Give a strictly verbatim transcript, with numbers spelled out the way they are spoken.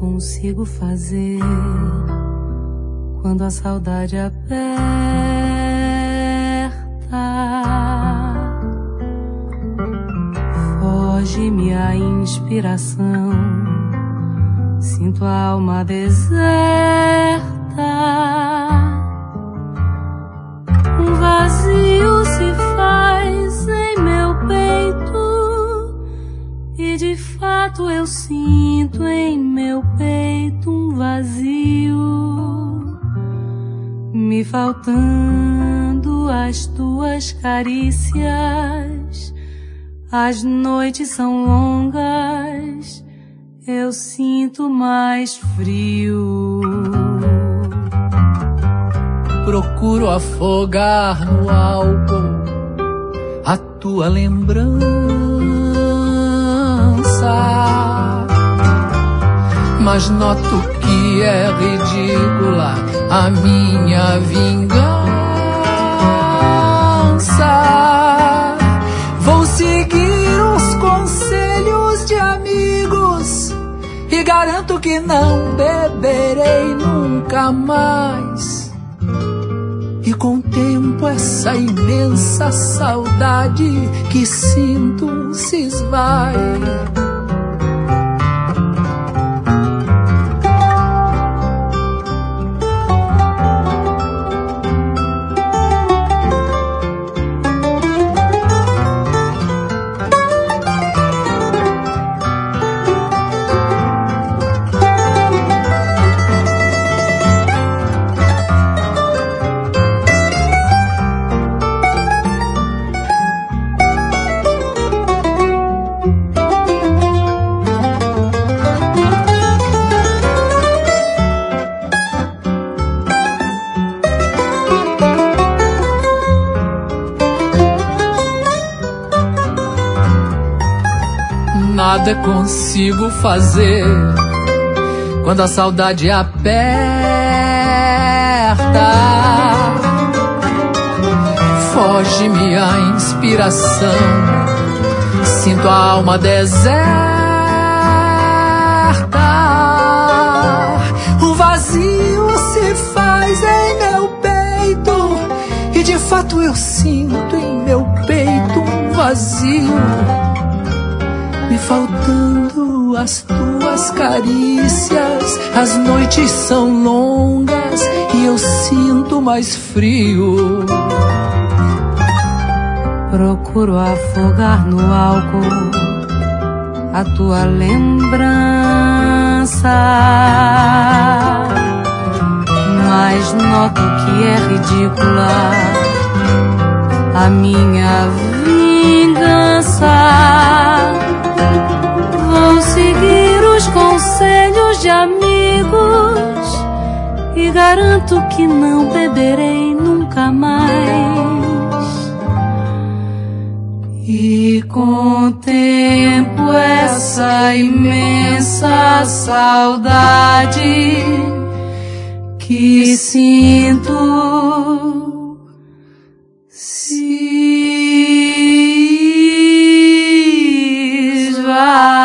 consigo fazer quando a saudade aperta. Foge-me a inspiração, sinto a alma deserta. Um vazio se faz em meu peito e de fato eu sinto em meu peito um vazio, me faltando as tuas carícias. As noites são longas, eu sinto mais frio. Procuro afogar no álcool a tua lembrança, mas noto que é ridícula a minha vingança. Vou seguir os conselhos de amigos e garanto que não beberei nunca mais. E contemplo essa imensa saudade que sinto se esvai. Nada consigo fazer quando a saudade aperta. Foge-me a inspiração, sinto a alma deserta. O vazio se faz em meu peito e de fato eu sinto em meu peito um vazio, me faltando as tuas carícias. As noites são longas e eu sinto mais frio. Procuro afogar no álcool a tua lembrança, mas noto que é ridícula a minha vingança. Vou seguir os conselhos de amigos e garanto que não beberei nunca mais. E contemplo essa imensa saudade que sinto se esvai.